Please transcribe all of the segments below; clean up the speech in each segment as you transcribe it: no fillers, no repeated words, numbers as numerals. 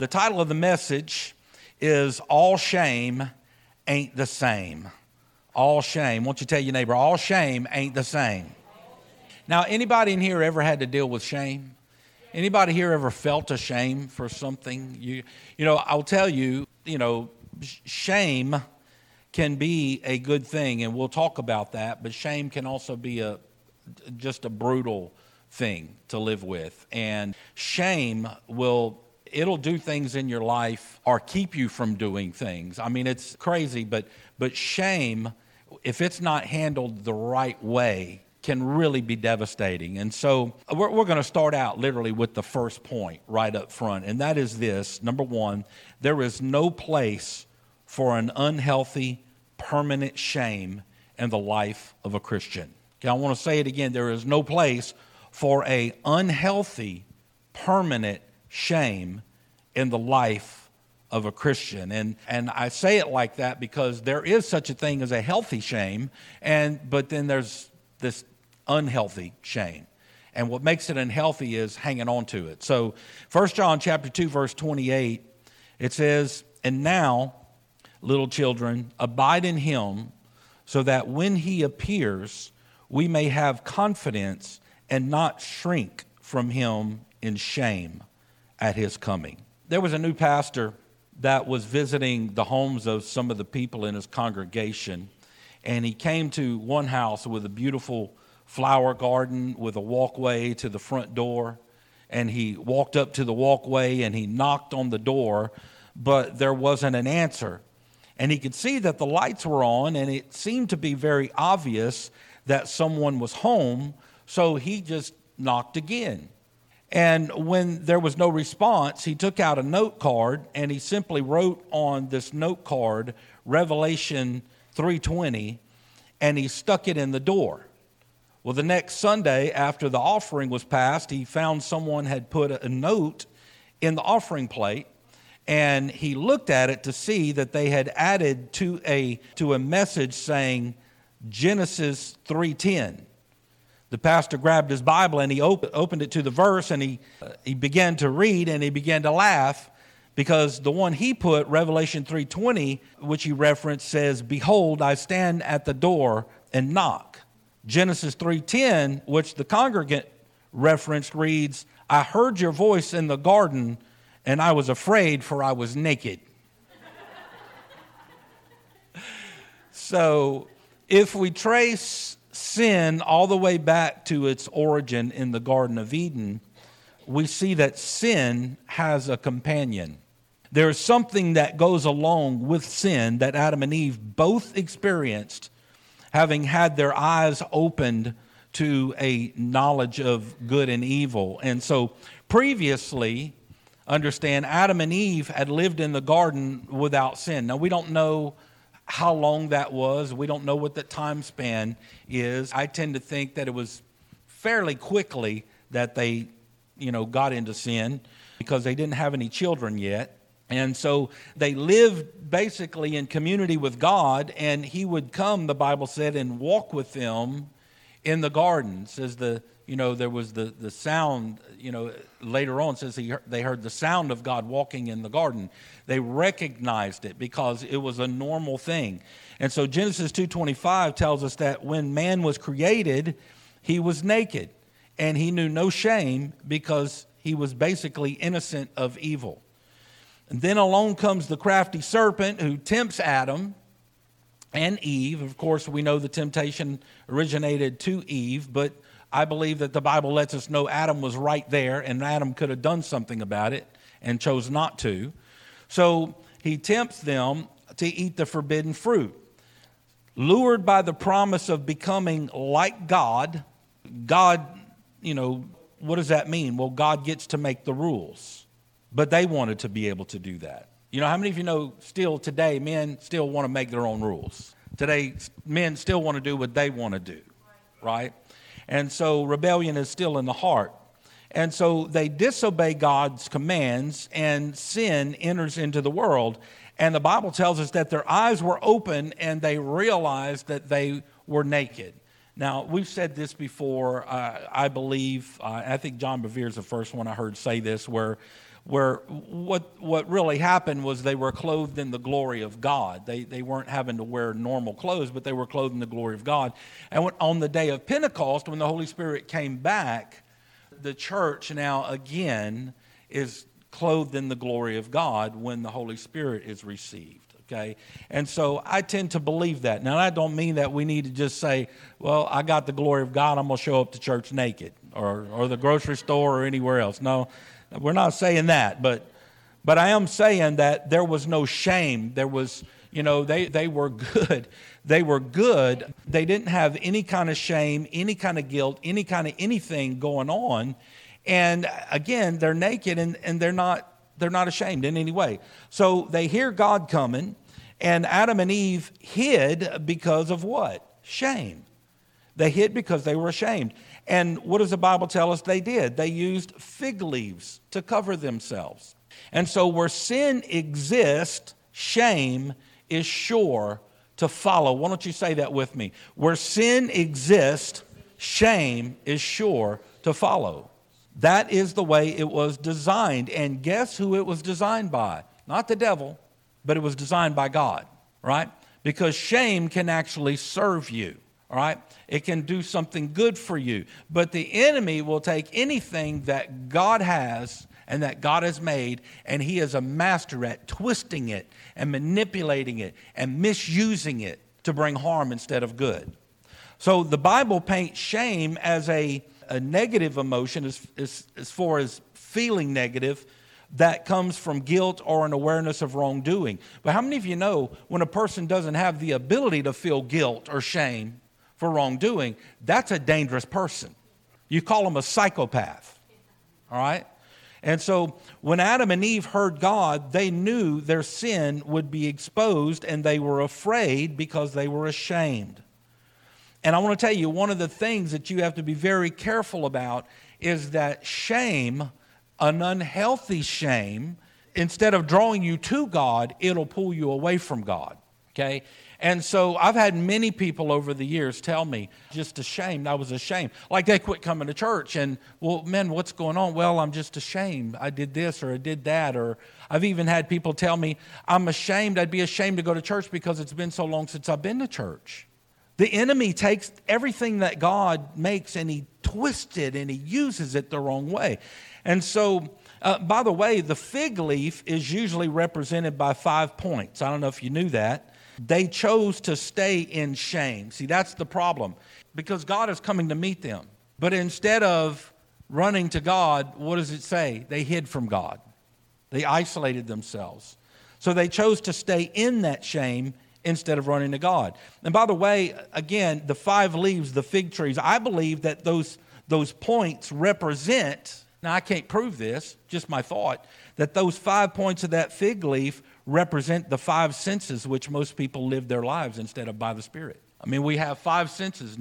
The title of the message is All Shame Ain't the Same. All shame. Won't you tell your neighbor, all shame ain't the same. Now, anybody in here ever had to deal with shame? Anybody here ever felt ashamed for something? You know, I'll tell you, shame can be a good thing, and we'll talk about that, but shame can also be just a brutal thing to live with. And shame it'll do things in your life or keep you from doing things. I mean, it's crazy, but shame, if it's not handled the right way, can really be devastating. And so we're going to start out literally with the first point right up front, and that is this. Number one, there is no place for an unhealthy, permanent shame in the life of a Christian. Okay, I want to say it again. There is no place for an unhealthy, permanent shame in the life of a Christian. And I say it like that because there is such a thing as a healthy shame, but then there's this unhealthy shame. And what makes it unhealthy is hanging on to it. So 1 John chapter 2, verse 28, it says, "And now, little children, abide in him, so that when he appears, we may have confidence and not shrink from him in shame at his coming." There was a new pastor that was visiting the homes of some of the people in his congregation, and he came to one house with a beautiful flower garden with a walkway to the front door, and he walked up to the walkway and he knocked on the door, but there wasn't an answer. And he could see that the lights were on, and it seemed to be very obvious that someone was home, so he just knocked again. And when there was no response, he took out a note card and he simply wrote on this note card, Revelation 3:20, and he stuck it in the door. Well, the next Sunday after the offering was passed, he found someone had put a note in the offering plate, and he looked at it to see that they had added to a message saying Genesis 3:10. The pastor grabbed his Bible and he opened it to the verse, and he began to read, and he began to laugh because the one he put, Revelation 3:20, which he referenced, says, "Behold, I stand at the door and knock." Genesis 3:10, which the congregant referenced, reads, "I heard your voice in the garden, and I was afraid, for I was naked." So if we trace sin all the way back to its origin in the Garden of Eden, we see that sin has a companion. There's something that goes along with sin that Adam and Eve both experienced, having had their eyes opened to a knowledge of good and evil. And so previously, understand, Adam and Eve had lived in the garden without sin. Now, we don't know how long that was. We don't know what the time span is. I tend to think that it was fairly quickly that they, got into sin because they didn't have any children yet. And so they lived basically in community with God, and he would come, the Bible said, and walk with them in the garden. It says there was the sound, later on it says they heard the sound of God walking in the garden. They recognized it because it was a normal thing. And so Genesis 2:25 tells us that when man was created, he was naked, and he knew no shame because he was basically innocent of evil. And then along comes the crafty serpent who tempts Adam and Eve. Of course, we know the temptation originated to Eve, but I believe that the Bible lets us know Adam was right there, and Adam could have done something about it and chose not to. So he tempts them to eat the forbidden fruit. Lured by the promise of becoming like God, what does that mean? Well, God gets to make the rules, but they wanted to be able to do that. How many of you know still today men still want to make their own rules? Today men still want to do what they want to do, right? And so rebellion is still in the heart. And so they disobey God's commands, and sin enters into the world. And the Bible tells us that their eyes were open and they realized that they were naked. Now, we've said this before, I believe, I think John Bevere is the first one I heard say this, where where what really happened was they were clothed in the glory of God. They weren't having to wear normal clothes, but they were clothed in the glory of God. And on the day of Pentecost, when the Holy Spirit came back, the church now again is clothed in the glory of God when the Holy Spirit is received. Okay, and so I tend to believe that. Now, I don't mean that we need to just say, well, I got the glory of God, I'm going to show up to church naked or the grocery store or anywhere else. No, we're not saying that, but I am saying that there was no shame. There was, they were good. They were good. They didn't have any kind of shame, any kind of guilt, any kind of anything going on. And again, they're naked and they're not ashamed in any way. So they hear God coming, and Adam and Eve hid because of what? Shame. They hid because they were ashamed. And what does the Bible tell us they did? They used fig leaves to cover themselves. And so where sin exists, shame is sure to follow. Why don't you say that with me? Where sin exists, shame is sure to follow. That is the way it was designed. And guess who it was designed by? Not the devil, but it was designed by God, right? Because shame can actually serve you, all right? It can do something good for you. But the enemy will take anything that God has and that God has made, and he is a master at twisting it and manipulating it and misusing it to bring harm instead of good. So the Bible paints shame as a negative emotion as far as feeling negative that comes from guilt or an awareness of wrongdoing. But how many of you know when a person doesn't have the ability to feel guilt or shame for wrongdoing, that's a dangerous person. You call them a psychopath, all right? And so when Adam and Eve heard God, they knew their sin would be exposed, and they were afraid because they were ashamed. And I want to tell you, one of the things that you have to be very careful about is that shame, an unhealthy shame, instead of drawing you to God, it'll pull you away from God, okay? And so I've had many people over the years tell me, just ashamed, I was ashamed. Like they quit coming to church and, well, man, what's going on? Well, I'm just ashamed. I did this or I did that. Or I've even had people tell me, I'm ashamed. I'd be ashamed to go to church because it's been so long since I've been to church. The enemy takes everything that God makes and he twists it and he uses it the wrong way. And so, by the way, the fig leaf is usually represented by 5 points. I don't know if you knew that. They chose to stay in shame. See, that's the problem. Because God is coming to meet them. But instead of running to God, what does it say? They hid from God. They isolated themselves. So they chose to stay in that shame instead of running to God. And by the way, again, the 5 leaves, the fig trees, I believe that those points represent, now I can't prove this, just my thought, that those 5 points of that fig leaf represent the 5 senses which most people live their lives instead of by the Spirit. I mean, we have 5 senses,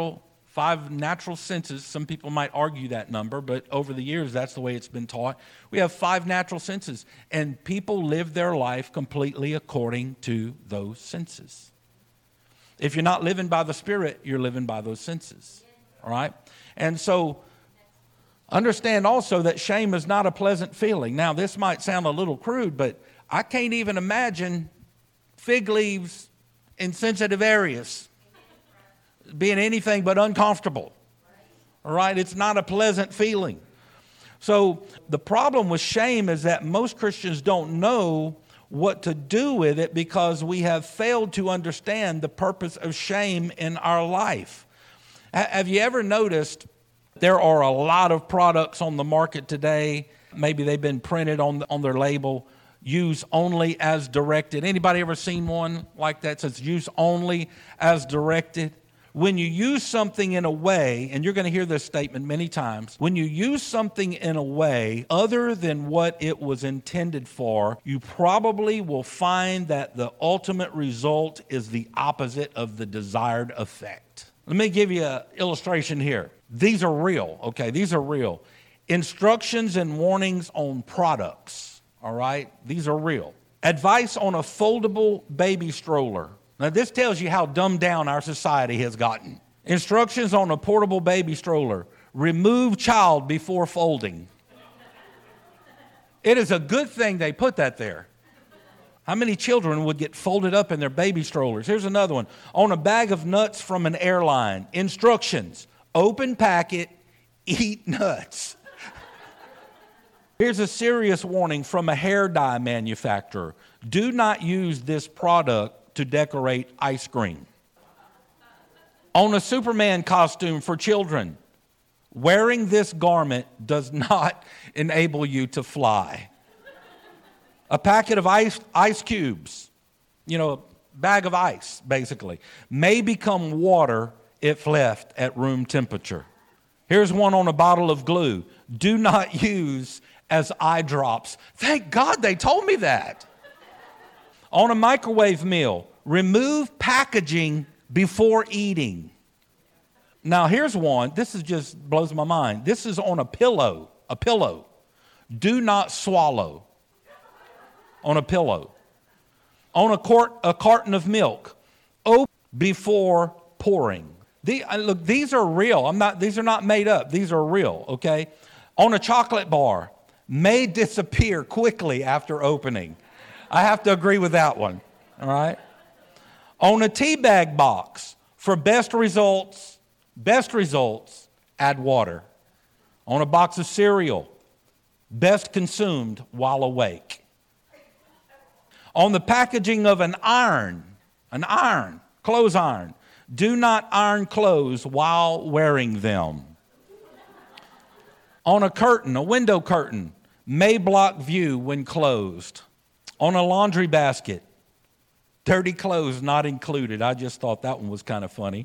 5 natural senses. Some people might argue that number, but over the years, that's the way it's been taught. We have 5 natural senses, and people live their life completely according to those senses. If you're not living by the Spirit, you're living by those senses, all right? And so understand also that shame is not a pleasant feeling. Now, this might sound a little crude, but I can't even imagine fig leaves in sensitive areas being anything but uncomfortable. All right? It's not a pleasant feeling. So the problem with shame is that most Christians don't know what to do with it because we have failed to understand the purpose of shame in our life. Have you ever noticed there are a lot of products on the market today, maybe they've been printed on their label, use only as directed. Anybody ever seen one like that says use only as directed? When you use something in a way, and you're going to hear this statement many times, when you use something in a way other than what it was intended for, you probably will find that the ultimate result is the opposite of the desired effect. Let me give you an illustration here. These are real, okay? These are real. Instructions and warnings on products, all right? These are real. Advice on a foldable baby stroller. Now, this tells you how dumbed down our society has gotten. Instructions on a portable baby stroller. Remove child before folding. It is a good thing they put that there. How many children would get folded up in their baby strollers? Here's another one. On a bag of nuts from an airline, instructions: open packet, eat nuts. Here's a serious warning from a hair dye manufacturer. Do not use this product to decorate ice cream. On a Superman costume for children, wearing this garment does not enable you to fly. A packet of ice cubes, a bag of ice, basically, may become water if left at room temperature. Here's one on a bottle of glue. Do not use as eye drops. Thank God they told me that. On a microwave meal, remove packaging before eating. Now here's one. This is just blows my mind. This is on a pillow. A pillow. Do not swallow on a pillow. On a carton of milk, open before pouring. Look, these are real. These are not made up. These are real, okay? On a chocolate bar, may disappear quickly after opening. I have to agree with that one, all right? On a tea bag box, for best results, add water. On a box of cereal, best consumed while awake. On the packaging of an iron, clothes iron, do not iron clothes while wearing them. On a curtain, a window curtain, may block view when closed. On a laundry basket, dirty clothes not included. I just thought that one was kind of funny.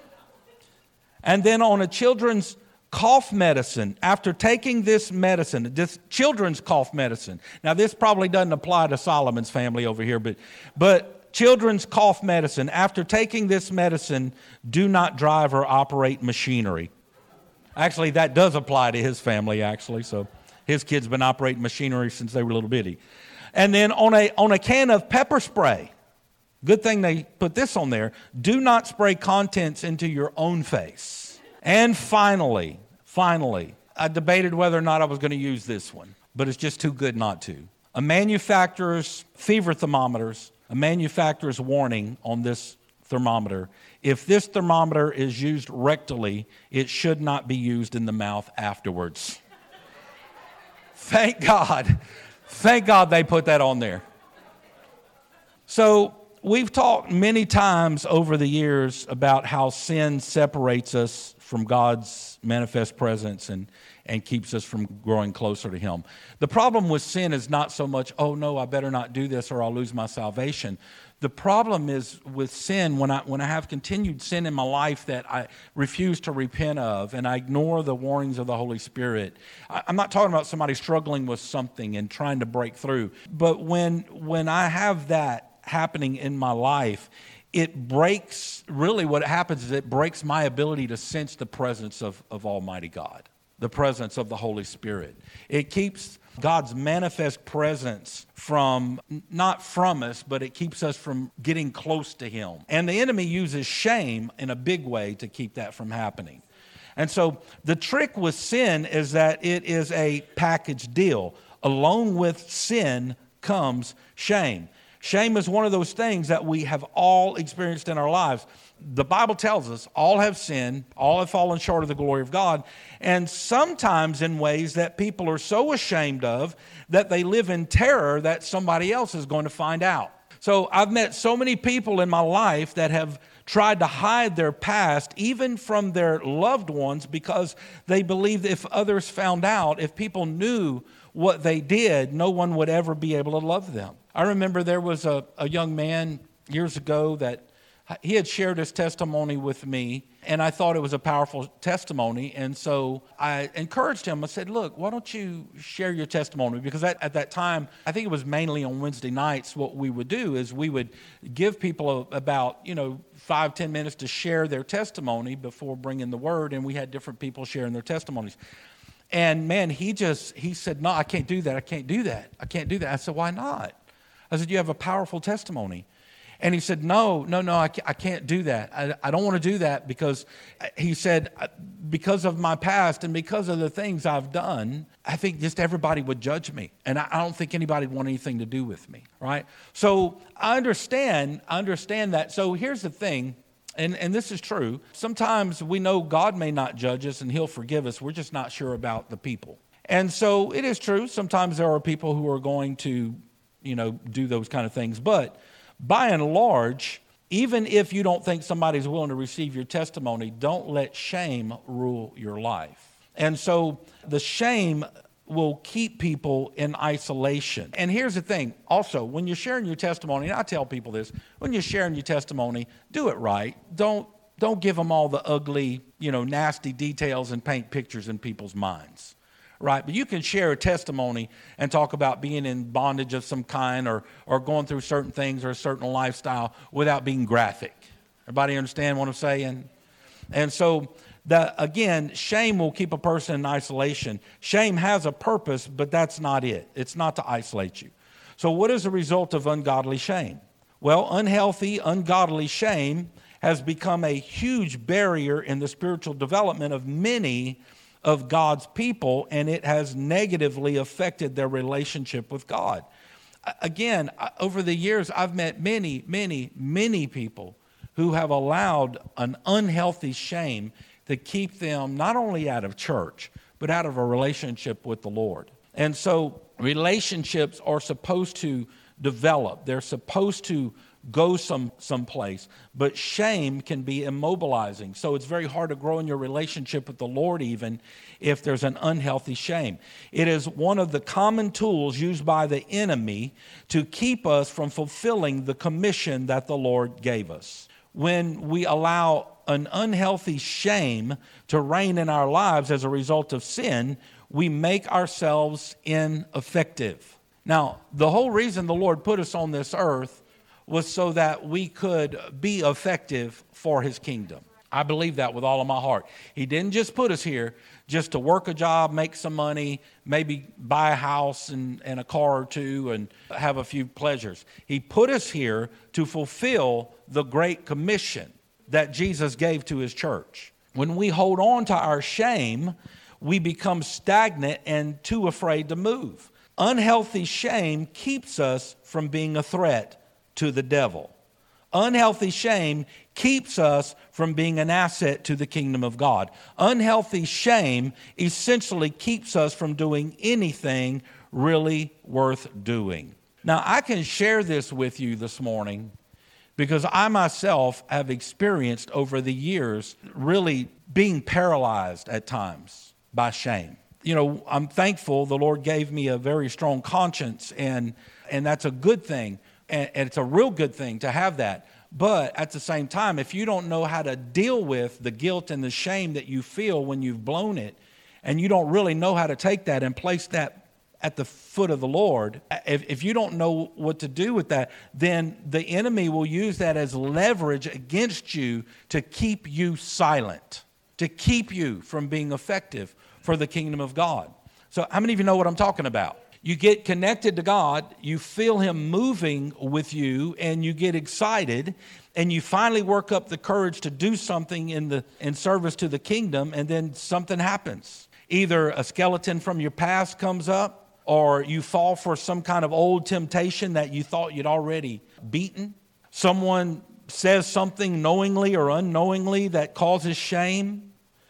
And then on a children's cough medicine, after taking this medicine, this children's cough medicine. Now this probably doesn't apply to Solomon's family over here, but children's cough medicine, after taking this medicine, do not drive or operate machinery. Actually, that does apply to his family, actually. So his kid's been operating machinery since they were little bitty. And then on a can of pepper spray, good thing they put this on there, do not spray contents into your own face. And finally, I debated whether or not I was going to use this one, but it's just too good not to. A manufacturer's fever thermometers, a manufacturer's warning on this thermometer: if this thermometer is used rectally, it should not be used in the mouth afterwards. Thank God they put that on there. So we've talked many times over the years about how sin separates us from God's manifest presence and keeps us from growing closer to Him. The problem with sin is not so much, oh no, I better not do this or I'll lose my salvation. The problem is with sin, when I have continued sin in my life that I refuse to repent of and I ignore the warnings of the Holy Spirit. I'm not talking about somebody struggling with something and trying to break through. But when I have that happening in my life, it breaks, really what happens is it breaks my ability to sense the presence of Almighty God, the presence of the Holy Spirit. It keeps God's manifest presence not from us, but it keeps us from getting close to Him. And the enemy uses shame in a big way to keep that from happening. And so the trick with sin is that it is a package deal. Along with sin comes shame. Shame is one of those things that we have all experienced in our lives. The Bible tells us all have sinned, all have fallen short of the glory of God, and sometimes in ways that people are so ashamed of that they live in terror that somebody else is going to find out. So I've met so many people in my life that have tried to hide their past, even from their loved ones, because they believe if others found out, if people knew what they did, no one would ever be able to love them. I remember there was a young man years ago that he had shared his testimony with me, and I thought it was a powerful testimony. And so I encouraged him. I said, look, why don't you share your testimony? Because at that time, I think it was mainly on Wednesday nights, what we would do is we would give people about 5-10 minutes to share their testimony before bringing the word, and we had different people sharing their testimonies. And man, he said, no, I can't do that. I can't do that. I said, why not? I said, you have a powerful testimony. And he said, no, I can't do that. I don't want to do that because he said, because of my past and because of the things I've done, I think just everybody would judge me. And I don't think anybody would want anything to do with me, right? So I understand that. So here's the thing, and this is true. Sometimes we know God may not judge us and he'll forgive us. We're just not sure about the people. And so it is true. Sometimes there are people who are going to, do those kind of things. But by and large, even if you don't think somebody's willing to receive your testimony, don't let shame rule your life. And so the shame will keep people in isolation. And here's the thing. Also, when you're sharing your testimony, and I tell people this, when you're sharing your testimony, do it right. Don't give them all the ugly, nasty details and paint pictures in people's minds. Right, but you can share a testimony and talk about being in bondage of some kind or going through certain things or a certain lifestyle without being graphic. Everybody understand what I'm saying? And so, again, shame will keep a person in isolation. Shame has a purpose, but that's not it. It's not to isolate you. So what is the result of ungodly shame? Well, unhealthy, ungodly shame has become a huge barrier in the spiritual development of many of God's people, and it has negatively affected their relationship with God. Again, over the years, I've met many, many, many people who have allowed an unhealthy shame to keep them not only out of church, but out of a relationship with the Lord. And so relationships are supposed to develop. They're supposed to go someplace, but shame can be immobilizing. So it's very hard to grow in your relationship with the Lord even if there's an unhealthy shame. It is one of the common tools used by the enemy to keep us from fulfilling the commission that the Lord gave us. When we allow an unhealthy shame to reign in our lives as a result of sin, we make ourselves ineffective. Now, the whole reason the Lord put us on this earth was so that we could be effective for his kingdom. I believe that with all of my heart. He didn't just put us here just to work a job, make some money, maybe buy a house and a car or two and have a few pleasures. He put us here to fulfill the Great Commission that Jesus gave to his church. When we hold on to our shame, we become stagnant and too afraid to move. Unhealthy shame keeps us from being a threat to the devil. Unhealthy shame keeps us from being an asset to the kingdom of God. Unhealthy shame essentially keeps us from doing anything really worth doing. Now, I can share this with you this morning because I myself have experienced over the years really being paralyzed at times by shame. I'm thankful the Lord gave me a very strong conscience, and that's a good thing. And it's a real good thing to have that. But at the same time, if you don't know how to deal with the guilt and the shame that you feel when you've blown it, and you don't really know how to take that and place that at the foot of the Lord, if you don't know what to do with that, then the enemy will use that as leverage against you to keep you silent, to keep you from being effective for the kingdom of God. So how many of you know what I'm talking about? You get connected to God, you feel him moving with you, and you get excited, and you finally work up the courage to do something in service to the kingdom, and then something happens. Either a skeleton from your past comes up, or you fall for some kind of old temptation that you thought you'd already beaten. Someone says something knowingly or unknowingly that causes shame.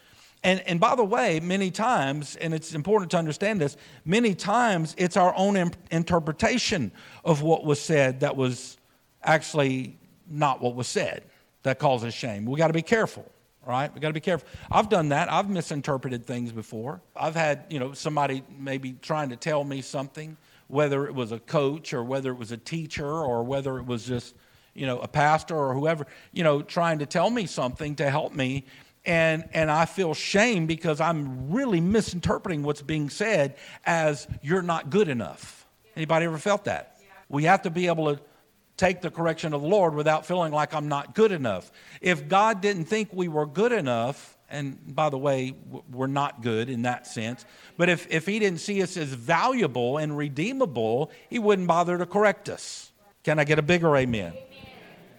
And by the way, many times, and it's important to understand this, many times it's our own interpretation of what was said that was actually not what was said that causes shame. We got to be careful, right? We got to be careful. I've done that. I've misinterpreted things before. I've had, somebody maybe trying to tell me something, whether it was a coach or whether it was a teacher or whether it was just, a pastor or whoever, trying to tell me something to help me. And I feel shame because I'm really misinterpreting what's being said as you're not good enough. Anybody ever felt that? Yeah. We have to be able to take the correction of the Lord without feeling like I'm not good enough. If God didn't think we were good enough, and by the way, we're not good in that sense, but if he didn't see us as valuable and redeemable, he wouldn't bother to correct us. Can I get a bigger amen?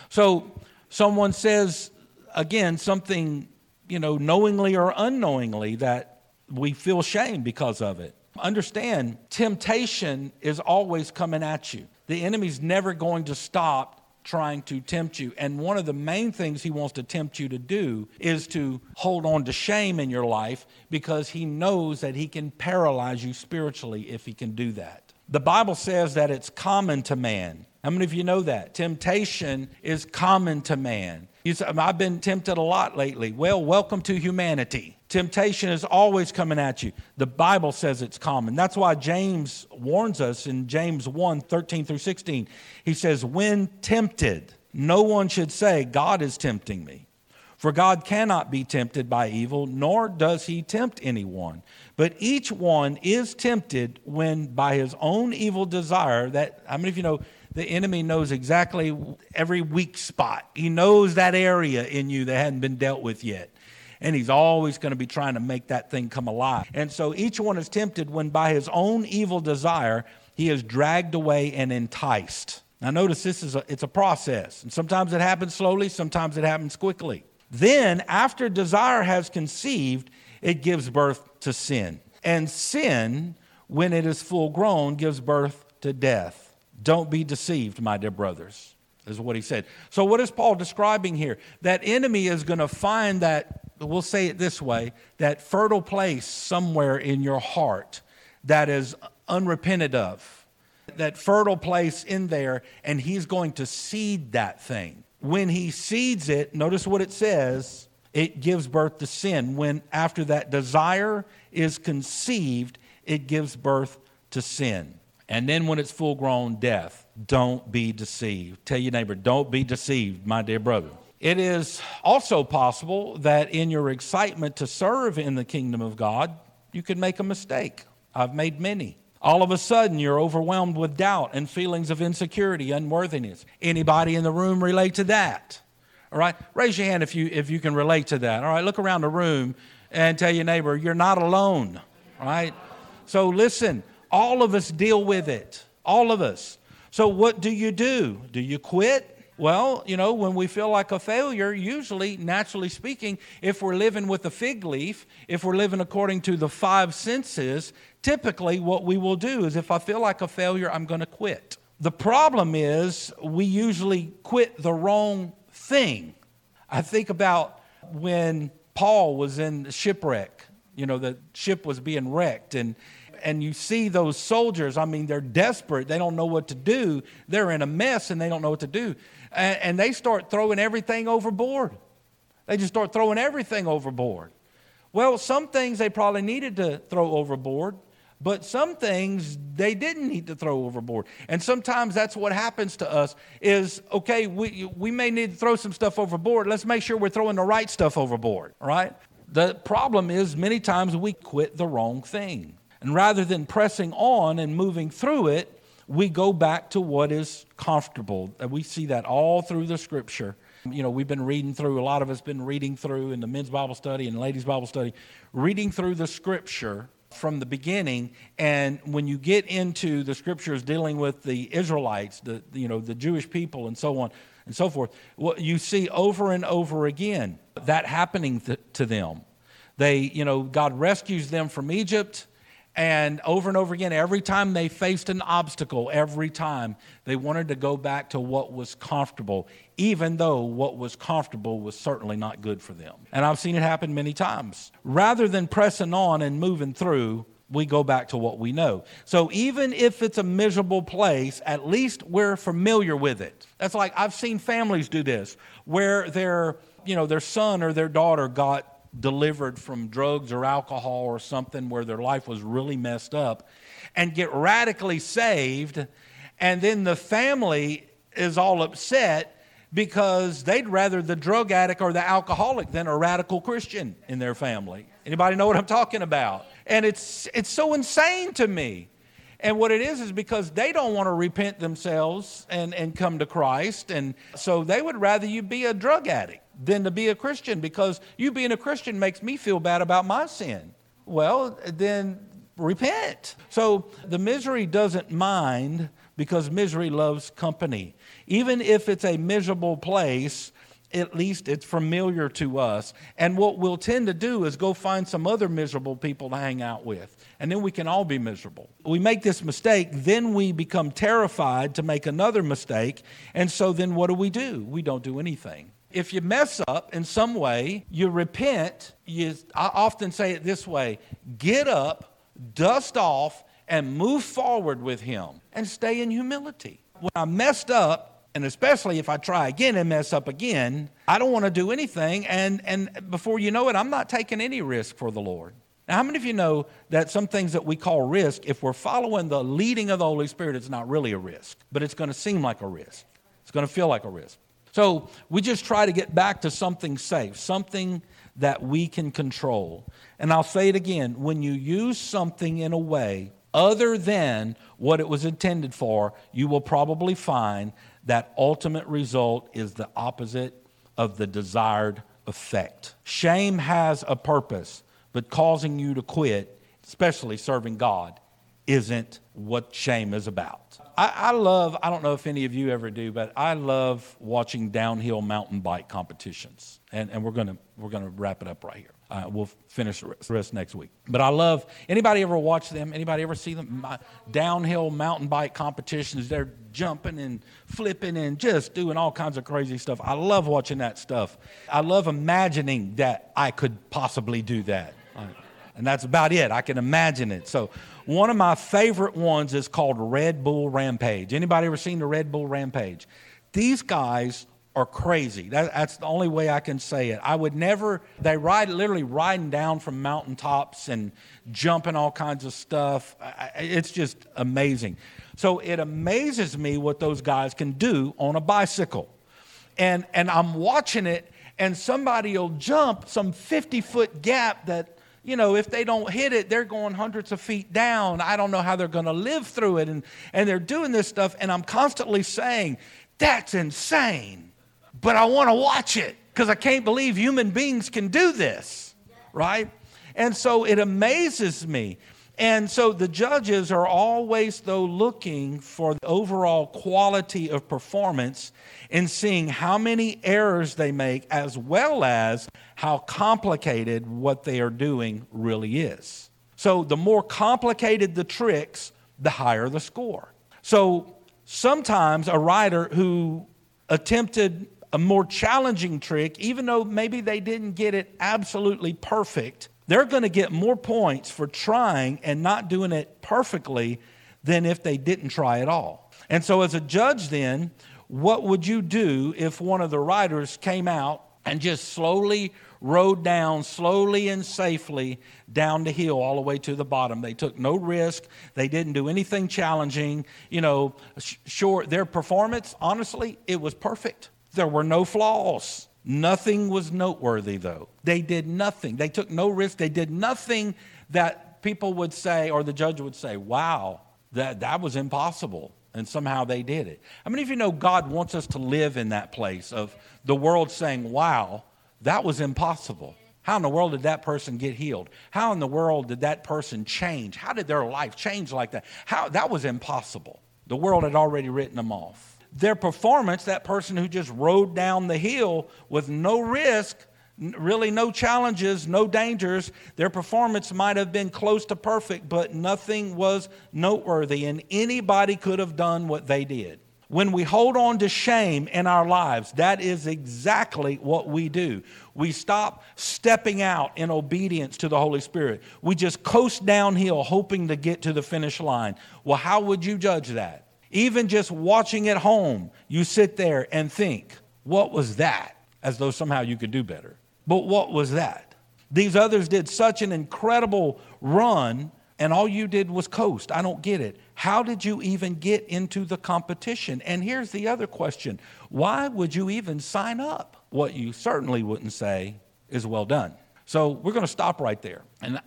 So someone says, again, something, knowingly or unknowingly, that we feel shame because of it. Understand, temptation is always coming at you. The enemy's never going to stop trying to tempt you. And one of the main things he wants to tempt you to do is to hold on to shame in your life, because he knows that he can paralyze you spiritually if he can do that. The Bible says that it's common to man. How many of you know that? Temptation is common to man. You say, I've been tempted a lot lately. Well, welcome to humanity. Temptation is always coming at you. The Bible says it's common. That's why James warns us in James 1:13-16. He says, when tempted, no one should say, God is tempting me. For God cannot be tempted by evil, nor does he tempt anyone. But each one is tempted when by his own evil desire, that, how many of you know, the enemy knows exactly every weak spot. He knows that area in you that hadn't been dealt with yet. And he's always going to be trying to make that thing come alive. And so each one is tempted when by his own evil desire, he is dragged away and enticed. Now notice it's a process. And sometimes it happens slowly, sometimes it happens quickly. Then after desire has conceived, it gives birth to sin. And sin, when it is full grown, gives birth to death. Don't be deceived, my dear brothers, is what he said. So what is Paul describing here? That enemy is going to find that, we'll say it this way, that fertile place somewhere in your heart that is unrepented of. That fertile place in there, and he's going to seed that thing. When he seeds it, notice what it says, it gives birth to sin. When after that desire is conceived, it gives birth to sin. And then when it's full grown, death. Don't be deceived. Tell your neighbor, don't be deceived, my dear brother. It is also possible that in your excitement to serve in the kingdom of God, you could make a mistake. I've made many. All of a sudden, you're overwhelmed with doubt and feelings of insecurity, unworthiness. Anybody in the room relate to that? All right, raise your hand if you can relate to that. All right, look around the room and tell your neighbor, you're not alone. All right? So listen, all of us deal with it. All of us. So what do? Do you quit? Well, when we feel like a failure, usually, naturally speaking, if we're living with a fig leaf, if we're living according to the five senses, typically what we will do is if I feel like a failure, I'm going to quit. The problem is we usually quit the wrong thing. I think about when Paul was in the shipwreck, the ship was being wrecked, and you see those soldiers, they're desperate. They don't know what to do. They're in a mess and they don't know what to do. And they start throwing everything overboard. They just start throwing everything overboard. Well, some things they probably needed to throw overboard, but some things they didn't need to throw overboard. And sometimes that's what happens to us is, okay, we may need to throw some stuff overboard. Let's make sure we're throwing the right stuff overboard, all right? The problem is many times we quit the wrong thing. And rather than pressing on and moving through it, we go back to what is comfortable. And we see that all through the Scripture. We've been reading through, a lot of us been reading through in the men's Bible study and ladies' Bible study, reading through the Scripture from the beginning. And when you get into the Scriptures dealing with the Israelites, the Jewish people and so on and so forth, what you see over and over again, that happening to them. God rescues them from Egypt. And over again, every time they faced an obstacle, every time they wanted to go back to what was comfortable, even though what was comfortable was certainly not good for them. And I've seen it happen many times. Rather than pressing on and moving through, we go back to what we know. So even if it's a miserable place, at least we're familiar with it. That's like I've seen families do this, where their son or their daughter got delivered from drugs or alcohol or something where their life was really messed up, and get radically saved, and then the family is all upset because they'd rather the drug addict or the alcoholic than a radical Christian in their family. Anybody know what I'm talking about? And it's so insane to me. And what it is because they don't want to repent themselves and come to Christ, and so they would rather you be a drug addict than to be a Christian, because you being a Christian makes me feel bad about my sin. Well, then repent. So the misery doesn't mind, because misery loves company. Even if it's a miserable place, at least it's familiar to us. And what we'll tend to do is go find some other miserable people to hang out with. And then we can all be miserable. We make this mistake, then we become terrified to make another mistake. And so then what do? We don't do anything. If you mess up in some way, you repent. I often say it this way: get up, dust off, and move forward with Him and stay in humility. When I messed up, and especially if I try again and mess up again, I don't want to do anything. And before you know it, I'm not taking any risk for the Lord. Now, how many of you know that some things that we call risk, if we're following the leading of the Holy Spirit, it's not really a risk, but it's going to seem like a risk. It's going to feel like a risk. So we just try to get back to something safe, something that we can control. And I'll say it again, when you use something in a way other than what it was intended for, you will probably find that ultimate result is the opposite of the desired effect. Shame has a purpose, but causing you to quit, especially serving God, isn't what shame is about. I don't know if any of you ever do, but I love watching downhill mountain bike competitions. And we're gonna wrap it up right here. We'll finish the rest next week. But I love, anybody ever watch them? Anybody ever see them? Downhill mountain bike competitions, they're jumping and flipping and just doing all kinds of crazy stuff. I love watching that stuff. I love imagining that I could possibly do that. And that's about it. I can imagine it. So one of my favorite ones is called Red Bull Rampage. Anybody ever seen the Red Bull Rampage? These guys are crazy. That's the only way I can say it. I would never, they literally riding down from mountaintops and jumping all kinds of stuff. It's just amazing. So it amazes me what those guys can do on a bicycle. And I'm watching it, and somebody will jump some 50-foot gap that, you know, if they don't hit it, they're going hundreds of feet down. I don't know how they're going to live through it. And they're doing this stuff, and I'm constantly saying, that's insane. But I want to watch it because I can't believe human beings can do this, right? And so it amazes me. And so the judges are always, though, looking for the overall quality of performance and seeing how many errors they make, as well as how complicated what they are doing really is. So the more complicated the tricks, the higher the score. So sometimes a rider who attempted a more challenging trick, even though maybe they didn't get it absolutely perfect, they're going to get more points for trying and not doing it perfectly than if they didn't try at all. And so as a judge then, what would you do if one of the riders came out and just slowly rode down, slowly and safely down the hill all the way to the bottom? They took no risk. They didn't do anything challenging. You know, sure, their performance, honestly, it was perfect. There were no flaws. Nothing was noteworthy, though. They did nothing. They took no risk. They did nothing that people would say, or the judge would say, wow, that was impossible. And somehow they did it. How many of you know God wants us to live in that place of the world saying, wow, that was impossible. How in the world did that person get healed? How in the world did that person change? How did their life change like that? That was impossible. The world had already written them off. Their performance, that person who just rode down the hill with no risk, really no challenges, no dangers, their performance might have been close to perfect, but nothing was noteworthy, and anybody could have done what they did. When we hold on to shame in our lives, that is exactly what we do. We stop stepping out in obedience to the Holy Spirit. We just coast downhill hoping to get to the finish line. Well, how would you judge that? Even just watching at home, you sit there and think, what was that? As though somehow you could do better. But what was that? These others did such an incredible run, and all you did was coast. I don't get it. How did you even get into the competition? And here's the other question. Why would you even sign up? What you certainly wouldn't say is well done. So we're going to stop right there. And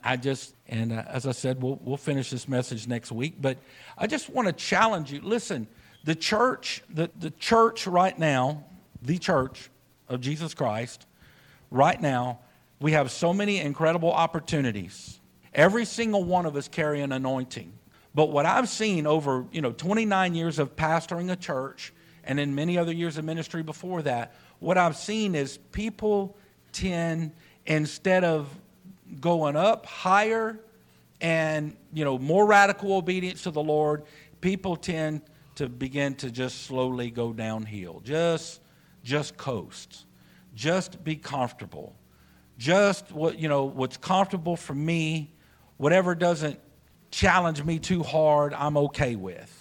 as I said, we'll finish this message next week. But I just want to challenge you. Listen, the church right now, the church of Jesus Christ, right now, we have so many incredible opportunities. Every single one of us carry an anointing. But what I've seen over, 29 years of pastoring a church and in many other years of ministry before that, what I've seen is people tend, instead of going up higher and, more radical obedience to the Lord, people tend to begin to just slowly go downhill. Just coast. Just be comfortable. Just what's comfortable for me, whatever doesn't challenge me too hard, I'm okay with.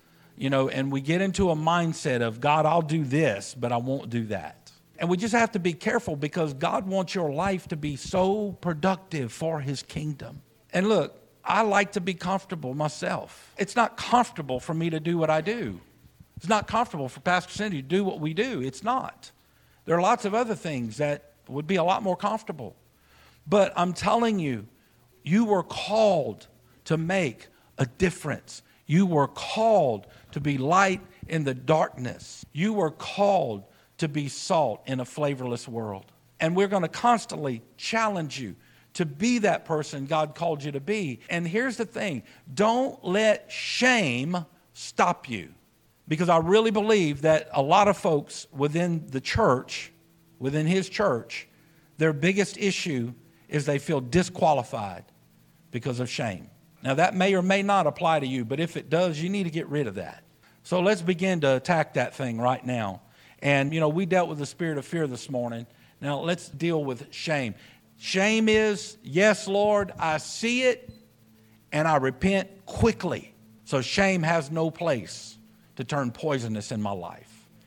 And we get into a mindset of, God, I'll do this, but I won't do that. And we just have to be careful, because God wants your life to be so productive for his kingdom. And look, I like to be comfortable myself. It's not comfortable for me to do what I do. It's not comfortable for Pastor Cindy to do what we do. It's not. There are lots of other things that would be a lot more comfortable. But I'm telling you, you were called to make a difference. You were called to be light in the darkness. You were called to be salt in a flavorless world. And we're going to constantly challenge you to be that person God called you to be. And here's the thing. Don't let shame stop you. Because I really believe that a lot of folks within the church, within his church, their biggest issue is they feel disqualified because of shame. Now, that may or may not apply to you, but if it does, you need to get rid of that. So let's begin to attack that thing right now. And, we dealt with the spirit of fear this morning. Now, let's deal with shame. Shame is, yes, Lord, I see it, and I repent quickly. So shame has no place to turn poisonous in my life.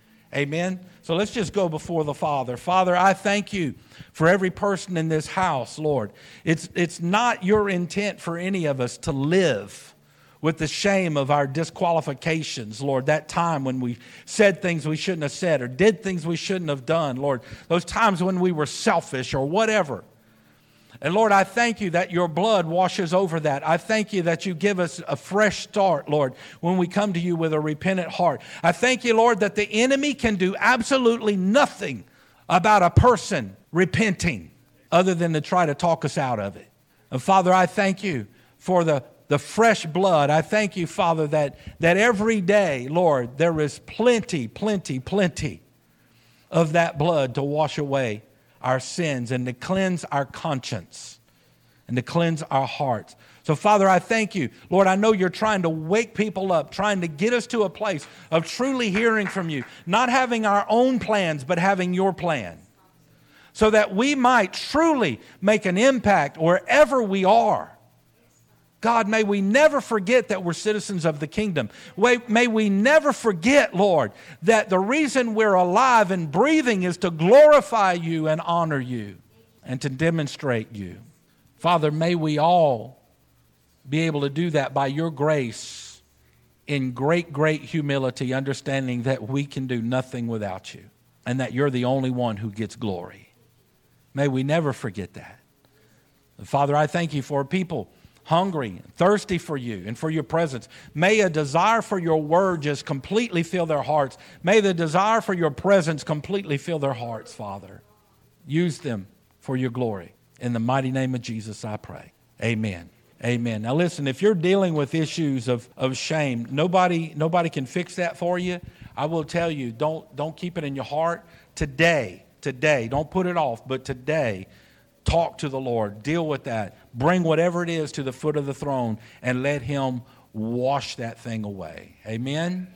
Amen? So let's just go before the Father. Father, I thank you for every person in this house, Lord. It's not your intent for any of us to live with the shame of our disqualifications, Lord. That time when we said things we shouldn't have said or did things we shouldn't have done, Lord. Those times when we were selfish or whatever. And Lord, I thank you that your blood washes over that. I thank you that you give us a fresh start, Lord, when we come to you with a repentant heart. I thank you, Lord, that the enemy can do absolutely nothing about a person repenting other than to try to talk us out of it. And Father, I thank you for the fresh blood. I thank you, Father, that every day, Lord, there is plenty of that blood to wash away our sins and to cleanse our conscience and to cleanse our hearts. So, Father, I thank you. Lord, I know you're trying to wake people up, trying to get us to a place of truly hearing from you, not having our own plans, but having your plan, so that we might truly make an impact wherever we are. God, may we never forget that we're citizens of the kingdom. May we never forget, Lord, that the reason we're alive and breathing is to glorify you and honor you and to demonstrate you. Father, may we all be able to do that by your grace in great, great humility, understanding that we can do nothing without you and that you're the only one who gets glory. May we never forget that. Father, I thank you for people hungry, thirsty for you and for your presence. May a desire for your word just completely fill their hearts. May the desire for your presence completely fill their hearts, Father. Use them for your glory. In the mighty name of Jesus, I pray. Amen. Amen. Now listen, if you're dealing with issues of shame, nobody can fix that for you. I will tell you, don't keep it in your heart. Today, don't put it off, but today, talk to the Lord. Deal with that. Bring whatever it is to the foot of the throne and let him wash that thing away. Amen.